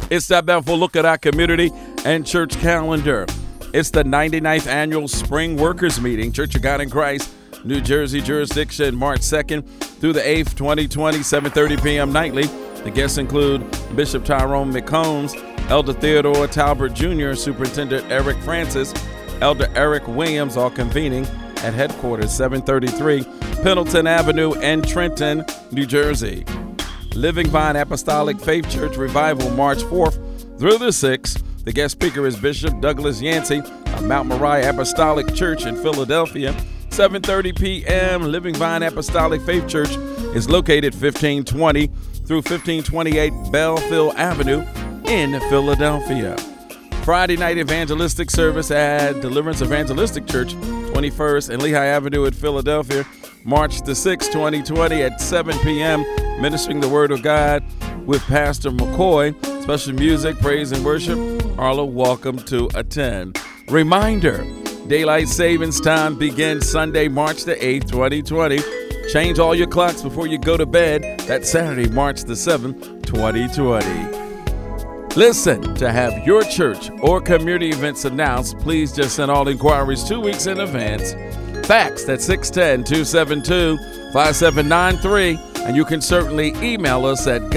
It's that bountiful look at our community and church calendar. It's the 99th Annual Spring Workers Meeting, Church of God in Christ, New Jersey jurisdiction, March 2nd through the 8th, 2020, 7:30 p.m. nightly. The guests include Bishop Tyrone McCombs, Elder Theodore Talbert Jr., Superintendent Eric Francis, Elder Eric Williams, all convening at headquarters, 733 Pendleton Avenue in Trenton, New Jersey. Living Vine Apostolic Faith Church Revival, March 4th through the 6th. The guest speaker is Bishop Douglas Yancey of Mount Moriah Apostolic Church in Philadelphia, 7:30 p.m. Living Vine Apostolic Faith Church is located 1520 through 1528 Belfield Avenue in Philadelphia. Friday night evangelistic service at Deliverance Evangelistic Church, 21st and Lehigh Avenue in Philadelphia, March the 6th, 2020 at 7 p.m. Ministering the Word of God with Pastor McCoy. Special music, praise, and worship. All are welcome to attend. Reminder, Daylight Savings Time begins Sunday, March the 8th, 2020. Change all your clocks before you go to bed. That's Saturday, March the 7th, 2020. Listen, to have your church or community events announced, please just send all inquiries 2 weeks in advance. Fax at 610-272-5793. And you can certainly email us at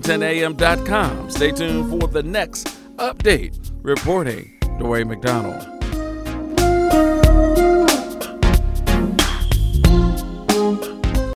gospel@WNAP1110am.com. Stay tuned for the next update. Reporting, Dwayne McDonald.